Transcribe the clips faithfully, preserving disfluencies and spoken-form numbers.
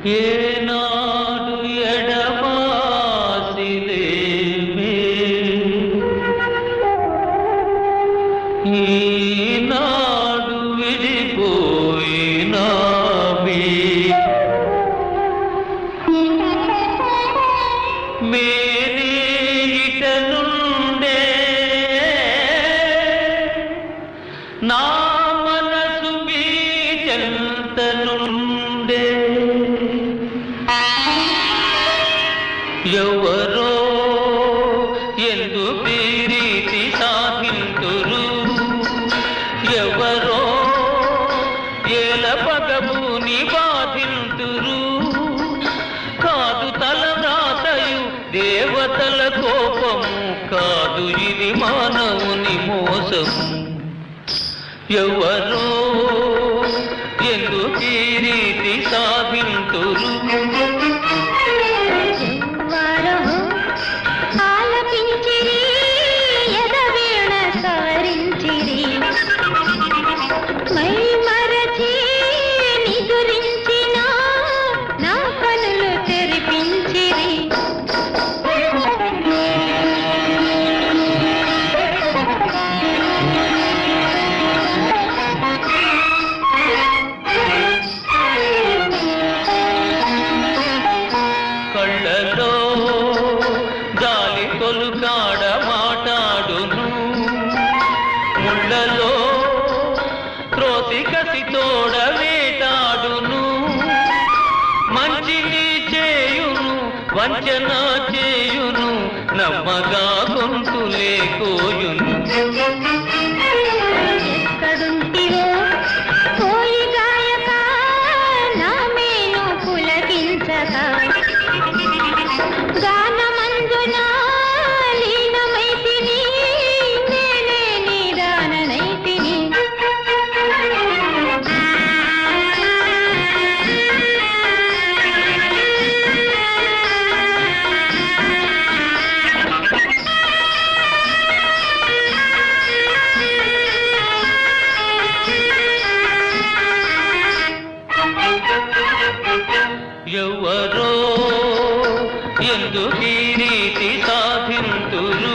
ఏనాడు ఎడబాసిలేమే ఈనాడు విడిపోయినామే మేనే ఇట నుండే నా మనసు మీ చెంత నుండే ఎవరో ఎందుకు ఈ రీతి సాధింతురు ఎవరో ఏల పగముని బాధింతురు కాదు తల వ్రాతయు దేవతల కోపము కాదు ఇది మానవుని మోసము ఎవరో ఎందుకు ఈ రీతి సాధింతురు కళ్ళలో గాలి తొలుకాడ మాటాడును ముళ్ళలో త్రోసి కసి తోడ వేటాడును మంచిని చేయును వంచన చేయును నమ్మగా గొంతులే కోయును ఎవరో ఎందుకు ఈ రీతి సాధింతురు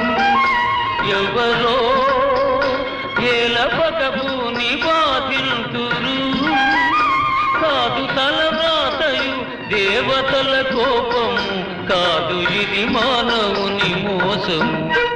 ఎవరో ఏల పగముని బాధింతురు కాదు తల వ్రాతయు దేవతల కోపము కాదు ఇది మానవుని మోసము